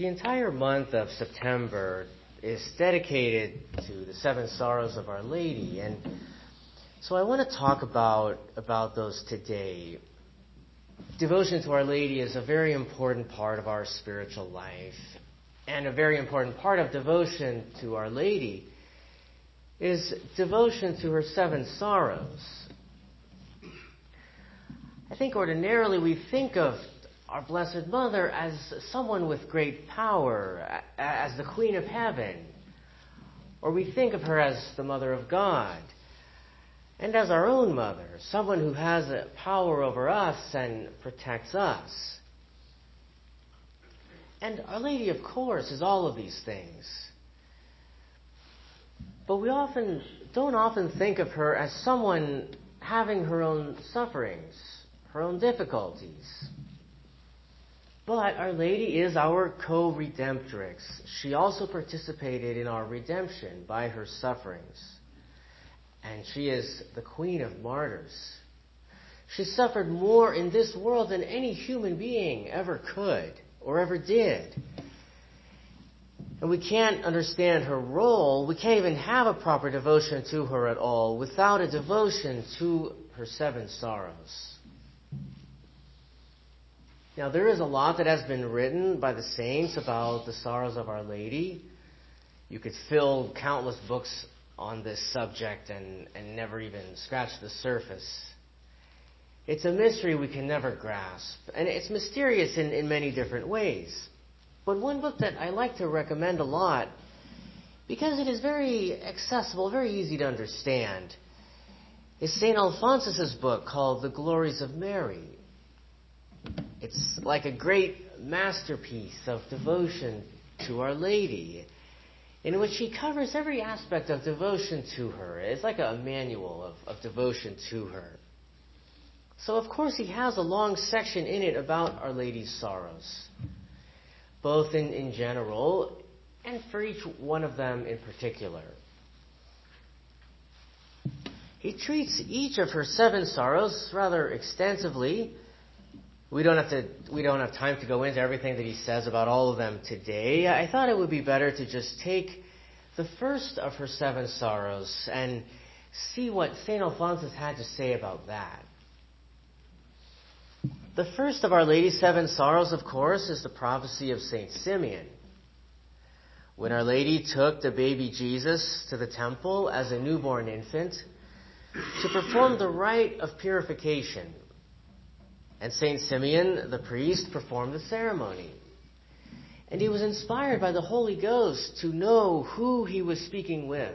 The entire month of September is dedicated to the seven sorrows of Our Lady, and so I want to talk about those today. Devotion to Our Lady is a very important part of our spiritual life, and a very important part of devotion to Our Lady is devotion to her seven sorrows. I think ordinarily we think of our Blessed Mother as someone with great power, as the Queen of Heaven, or we think of her as the Mother of God, and as our own mother, someone who has power over us and protects us. And Our Lady, of course, is all of these things. But we don't often think of her as someone having her own sufferings, her own difficulties. But Our Lady is our co-redemptrix. She also participated in our redemption by her sufferings. And she is the Queen of Martyrs. She suffered more in this world than any human being ever could or ever did. And we can't understand her role, we can't even have a proper devotion to her at all without a devotion to her seven sorrows. Now, there is a lot that has been written by the saints about the sorrows of Our Lady. You could fill countless books on this subject and never even scratch the surface. It's a mystery we can never grasp, and it's mysterious in many different ways. But one book that I like to recommend a lot, because it is very accessible, very easy to understand, is St. Alphonsus' book called The Glories of Mary. It's like a great masterpiece of devotion to Our Lady, in which he covers every aspect of devotion to her. It's like a manual of devotion to her. So, of course, he has a long section in it about Our Lady's sorrows, both in general and for each one of them in particular. He treats each of her seven sorrows rather extensively. We don't have time to go into everything that he says about all of them today. I thought it would be better to just take the first of her seven sorrows and see what St. Alphonsus had to say about that. The first of Our Lady's seven sorrows, of course, is the prophecy of St. Simeon. When Our Lady took the baby Jesus to the temple as a newborn infant to perform the rite of purification, and St. Simeon, the priest, performed the ceremony. And he was inspired by the Holy Ghost to know who he was speaking with.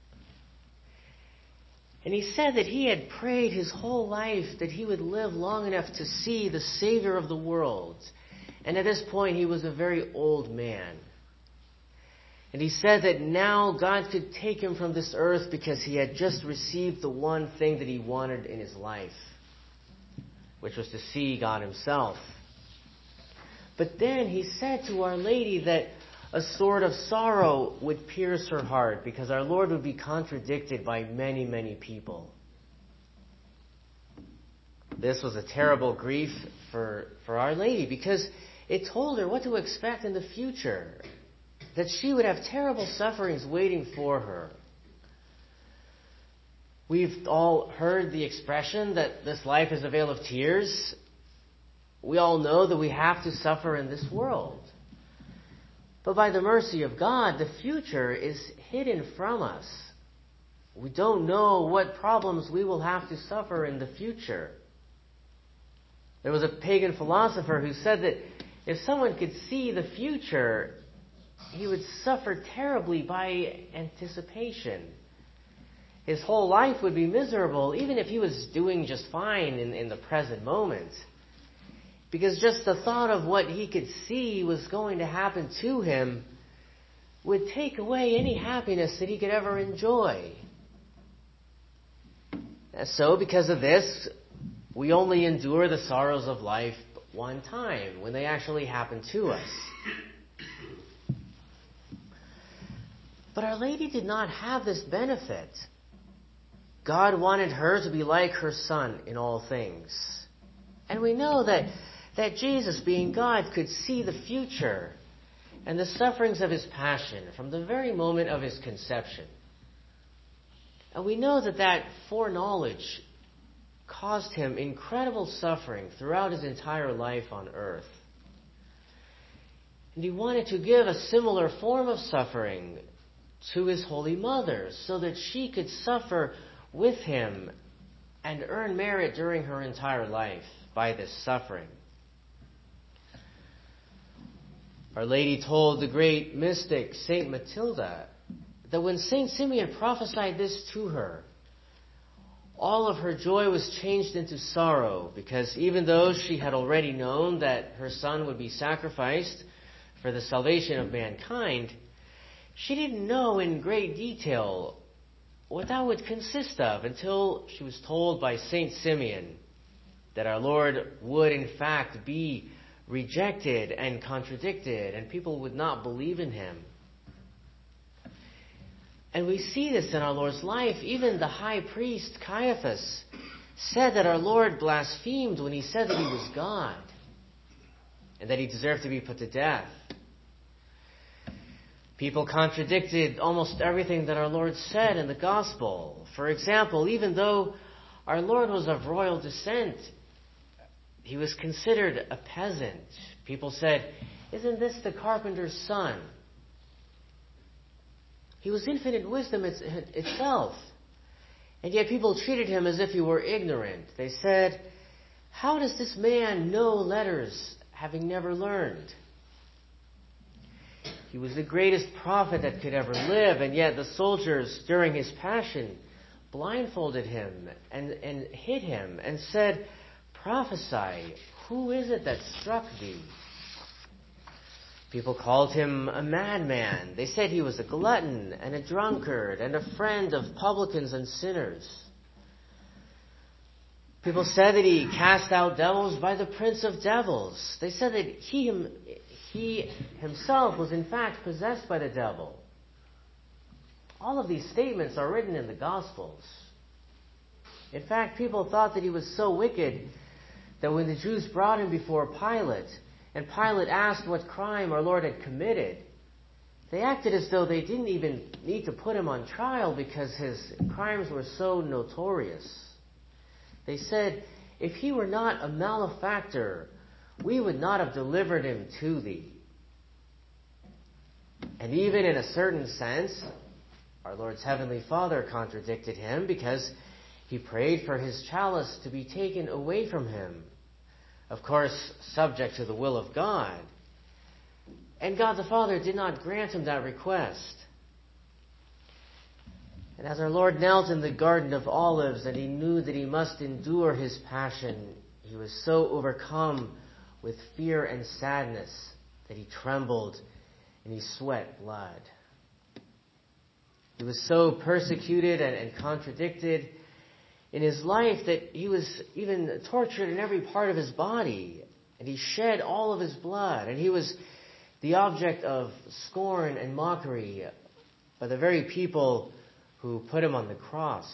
And he said that he had prayed his whole life that he would live long enough to see the Savior of the world. And at this point, he was a very old man. And he said that now God could take him from this earth because he had just received the one thing that he wanted in his life, which was to see God himself. But then he said to Our Lady that a sword of sorrow would pierce her heart because our Lord would be contradicted by many, many people. This was a terrible grief for Our Lady because it told her what to expect in the future, that she would have terrible sufferings waiting for her. We've all heard the expression that this life is a vale of tears. We all know that we have to suffer in this world. But by the mercy of God, the future is hidden from us. We don't know what problems we will have to suffer in the future. There was a pagan philosopher who said that if someone could see the future, he would suffer terribly by anticipation. His whole life would be miserable, even if he was doing just fine in the present moment. Because just the thought of what he could see was going to happen to him would take away any happiness that he could ever enjoy. And so, because of this, we only endure the sorrows of life one time, when they actually happen to us. But Our Lady did not have this benefit. God wanted her to be like her Son in all things. And we know that Jesus, being God, could see the future. and the sufferings of his passion from the very moment of his conception. And we know that foreknowledge caused him incredible suffering throughout his entire life on earth. And he wanted to give a similar form of suffering to his Holy Mother so that she could suffer with him and earn merit during her entire life by this suffering. Our Lady told the great mystic Saint Matilda that when Saint Simeon prophesied this to her, all of her joy was changed into sorrow, because even though she had already known that her son would be sacrificed for the salvation of mankind, she didn't know in great detail what that would consist of until she was told by Saint Simeon that our Lord would in fact be rejected and contradicted, and people would not believe in him. And we see this in our Lord's life. Even the high priest Caiaphas said that our Lord blasphemed when he said that he was God and that he deserved to be put to death. People contradicted almost everything that our Lord said in the gospel. For example, even though our Lord was of royal descent, he was considered a peasant. People said, "Isn't this the carpenter's son?" He was infinite wisdom itself. And yet people treated him as if he were ignorant. They said, "How does this man know letters, having never learned?" He was the greatest prophet that could ever live, and yet the soldiers, during his passion, blindfolded him and hid him and said, "Prophesy, who is it that struck thee?" People called him a madman. They said he was a glutton and a drunkard and a friend of publicans and sinners. People said that he cast out devils by the prince of devils. They said that he himself was in fact possessed by the devil. All of these statements are written in the Gospels. In fact, people thought that he was so wicked that when the Jews brought him before Pilate, and Pilate asked what crime our Lord had committed, they acted as though they didn't even need to put him on trial because his crimes were so notorious. They said, "If he were not a malefactor, we would not have delivered him to thee." And even in a certain sense, our Lord's Heavenly Father contradicted him, because he prayed for his chalice to be taken away from him. Of course, subject to the will of God. And God the Father did not grant him that request. And as our Lord knelt in the Garden of Olives and he knew that he must endure his passion, he was so overcome with fear and sadness that he trembled and he sweat blood. He was so persecuted and contradicted in his life that he was even tortured in every part of his body, and he shed all of his blood, and he was the object of scorn and mockery by the very people who put him on the cross.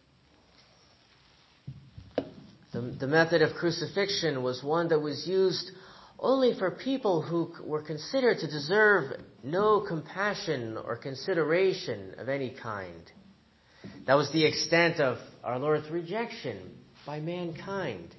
The method of crucifixion was one that was used only for people who were considered to deserve no compassion or consideration of any kind. That was the extent of our Lord's rejection by mankind.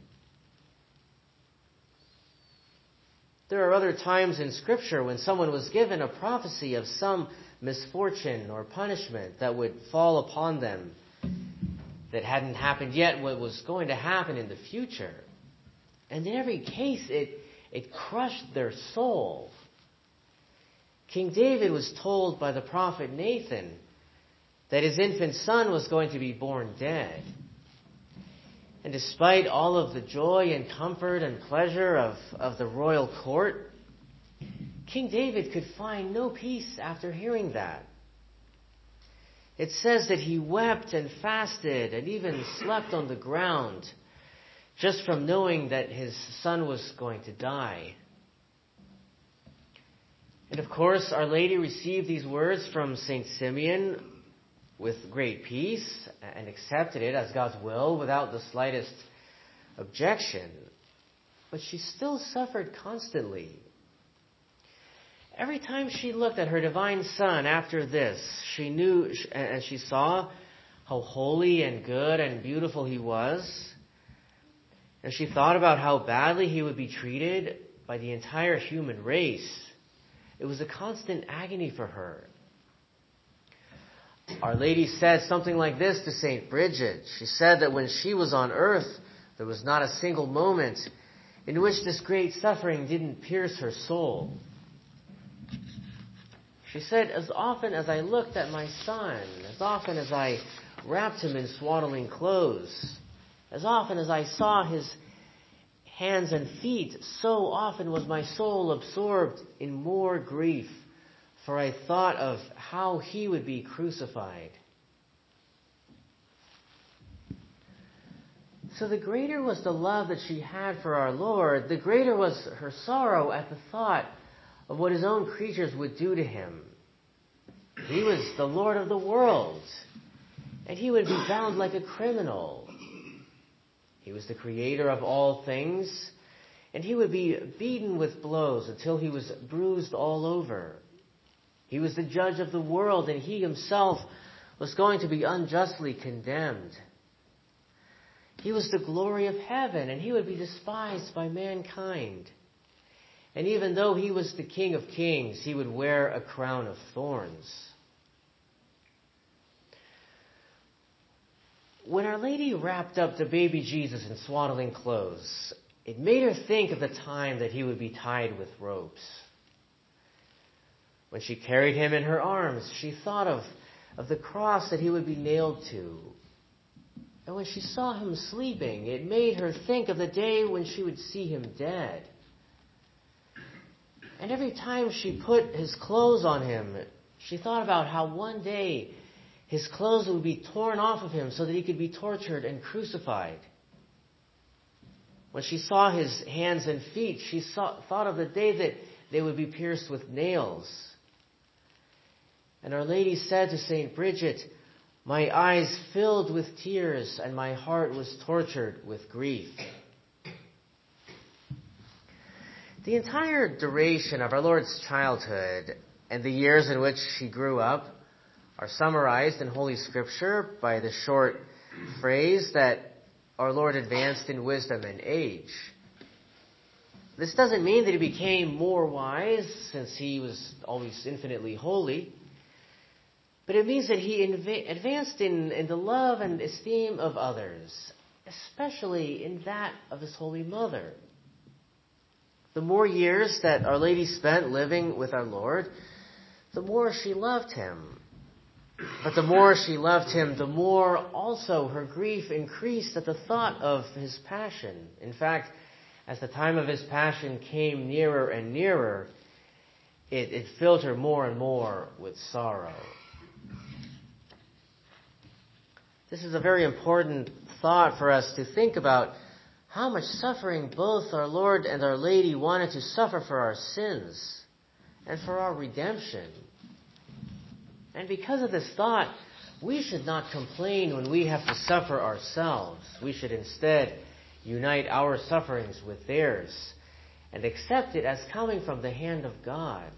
There are other times in Scripture when someone was given a prophecy of some misfortune or punishment that would fall upon them that hadn't happened yet, what was going to happen in the future. And in every case, it crushed their soul. King David was told by the prophet Nathan that his infant son was going to be born dead. And despite all of the joy and comfort and pleasure of the royal court, King David could find no peace after hearing that. It says that he wept and fasted and even slept on the ground just from knowing that his son was going to die. And of course, Our Lady received these words from St. Simeon with great peace and accepted it as God's will without the slightest objection. But she still suffered constantly. Every time she looked at her divine Son after this, she knew and she saw how holy and good and beautiful he was. And she thought about how badly he would be treated by the entire human race. It was a constant agony for her. Our Lady said something like this to St. Bridget. She said that when she was on earth, there was not a single moment in which this great suffering didn't pierce her soul. She said, as often as I looked at my Son, as often as I wrapped him in swaddling clothes, as often as I saw his hands and feet, so often was my soul absorbed in more grief, for I thought of how he would be crucified. So the greater was the love that she had for our Lord, the greater was her sorrow at the thought of what his own creatures would do to him. He was the Lord of the world, and he would be bound like a criminal. He was the creator of all things, and he would be beaten with blows until he was bruised all over. He was the judge of the world, and he himself was going to be unjustly condemned. He was the glory of heaven, and he would be despised by mankind. And even though he was the King of Kings, he would wear a crown of thorns. When Our Lady wrapped up the baby Jesus in swaddling clothes, it made her think of the time that he would be tied with ropes. When she carried him in her arms, she thought of the cross that he would be nailed to. And when she saw him sleeping, it made her think of the day when she would see him dead. And every time she put his clothes on him, she thought about how one day his clothes would be torn off of him so that he could be tortured and crucified. When she saw his hands and feet, she thought of the day that they would be pierced with nails. And Our Lady said to St. Bridget, "My eyes filled with tears and my heart was tortured with grief." The entire duration of our Lord's childhood and the years in which she grew up are summarized in Holy Scripture by the short phrase that our Lord advanced in wisdom and age. This doesn't mean that he became more wise, since he was always infinitely holy, but it means that he advanced in the love and esteem of others, especially in that of his Holy Mother. The more years that Our Lady spent living with our Lord, the more she loved him. But the more she loved him, the more also her grief increased at the thought of his passion. In fact, as the time of his passion came nearer and nearer, it filled her more and more with sorrow. This is a very important thought for us to think about how much suffering both our Lord and Our Lady wanted to suffer for our sins and for our redemption. And because of this thought, we should not complain when we have to suffer ourselves. We should instead unite our sufferings with theirs and accept it as coming from the hand of God.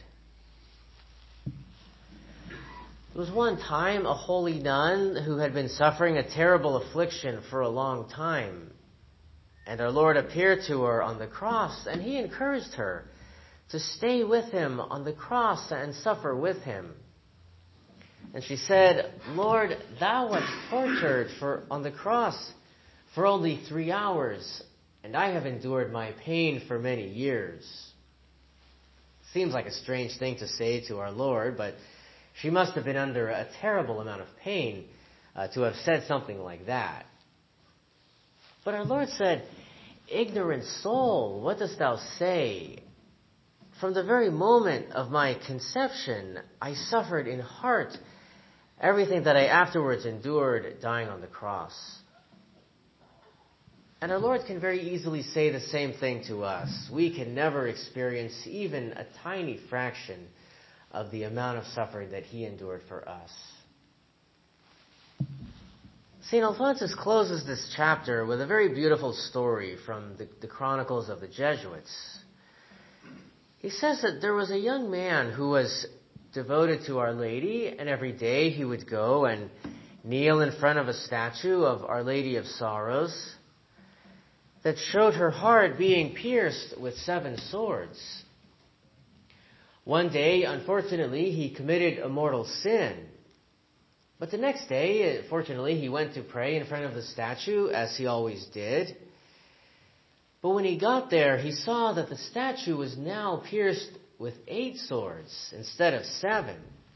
There was one time a holy nun who had been suffering a terrible affliction for a long time. And our Lord appeared to her on the cross, and he encouraged her to stay with him on the cross and suffer with him. And she said, "Lord, thou wast tortured on the cross for only 3 hours, and I have endured my pain for many years." Seems like a strange thing to say to our Lord, but she must have been under a terrible amount of pain to have said something like that. But our Lord said, "Ignorant soul, what dost thou say? From the very moment of my conception, I suffered in heart everything that I afterwards endured dying on the cross." And our Lord can very easily say the same thing to us. We can never experience even a tiny fraction of the amount of suffering that he endured for us. St. Alphonsus closes this chapter with a very beautiful story from the Chronicles of the Jesuits. He says that there was a young man who was devoted to Our Lady, and every day he would go and kneel in front of a statue of Our Lady of Sorrows that showed her heart being pierced with 7 swords. One day, unfortunately, he committed a mortal sin. But the next day, fortunately, he went to pray in front of the statue, as he always did. But when he got there, he saw that the statue was now pierced with 8 swords instead of 7.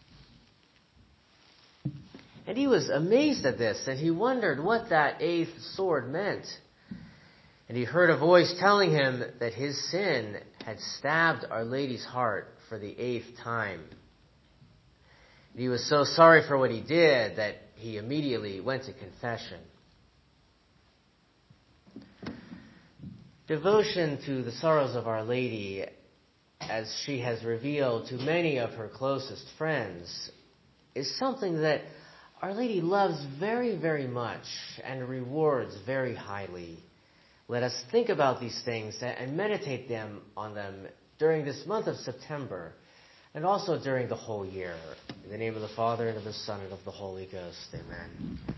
And he was amazed at this, and he wondered what that 8th sword meant. And he heard a voice telling him that his sin had stabbed Our Lady's heart for the 8th time. And he was so sorry for what he did that he immediately went to confession. Devotion to the sorrows of Our Lady, as she has revealed to many of her closest friends, is something that Our Lady loves very, very much and rewards very highly. Let us think about these things and meditate on them during this month of September and also during the whole year. In the name of the Father, and of the Son, and of the Holy Ghost. Amen.